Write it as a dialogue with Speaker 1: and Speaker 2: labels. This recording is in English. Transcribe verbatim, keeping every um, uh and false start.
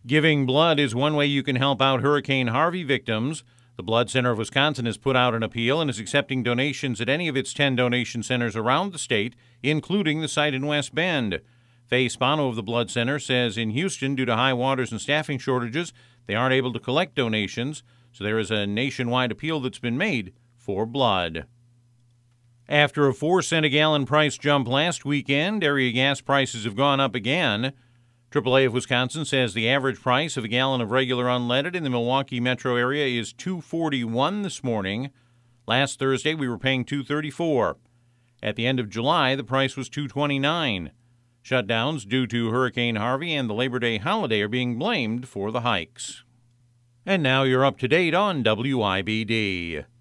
Speaker 1: Giving blood is one way you can help out Hurricane Harvey victims. The Blood Center of Wisconsin has put out an appeal and is accepting donations at any of its ten donation centers around the state, including the site in West Bend. Faye Spano of the Blood Center says in Houston, due to high waters and staffing shortages, they aren't able to collect donations, so there is a nationwide appeal that's been made for blood. After a four cent a gallon price jump last weekend, area gas prices have gone up again. triple A of Wisconsin says the average price of a gallon of regular unleaded in the Milwaukee metro area is two forty-one this morning. Last Thursday, we were paying two thirty-four. At the end of July, the price was two twenty-nine. Shutdowns due to Hurricane Harvey and the Labor Day holiday are being blamed for the hikes. And now you're up to date on W I B D.